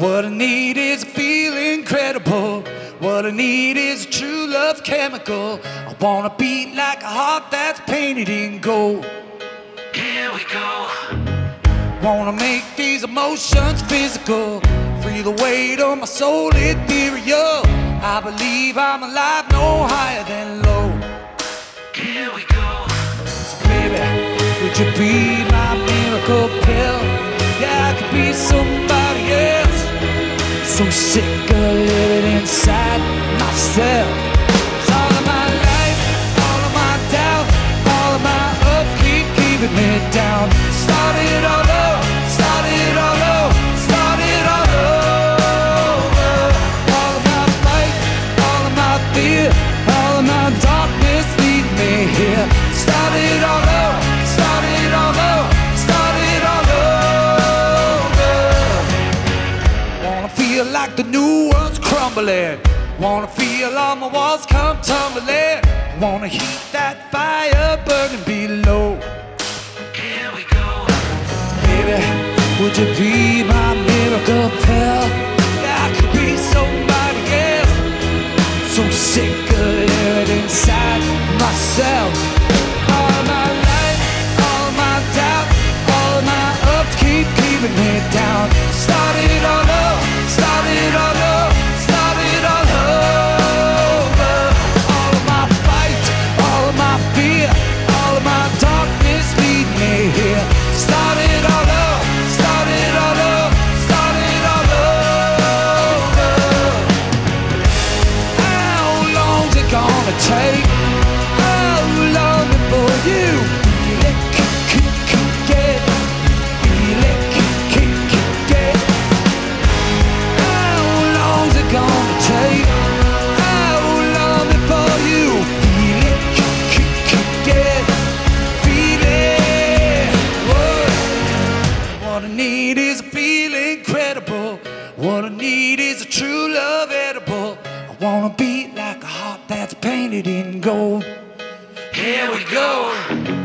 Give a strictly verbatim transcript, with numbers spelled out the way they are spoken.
What I need is a feel incredible. What I need is a true love chemical. I wanna beat like a heart that's painted in gold. Here we go. Wanna make these emotions physical. Free the weight of my soul ethereal. I believe I'm alive, no higher than low. Here we go. So baby, would you be my miracle pill? Yeah, I could be somebody else. So sick of living inside myself. It's all of my life, all of my doubt, all of my upkeep keeping me down. Start it all over, start it all over, start it all over. All of my fight, all of my fear, all of my darkness lead me here. Start it all over, start it all over, start it all over. Wanna feel like the new world's crumbling. Wanna feel all my walls come tumbling. Wanna heat that fire burning below. Here we go. Baby, would you be my miracle pill? Yeah, I could be somebody else. So sick of living inside myself. All of my life, all of my doubt, all of my ups keep keeping me down. Start it all over, start it all over, start it all over. All of my fight, all of my fear, all of my darkness lead me here. Start it all over, start it all over, start it all over. How long's it gonna take? How long before you feel it, get, feel it, get? How long's it gonna take? How long before you feel it, get, feel it? Whoa. What I need is a feel incredible. What I need is a true love edible. I wanna beat like a heart that's painted in gold. Here we go.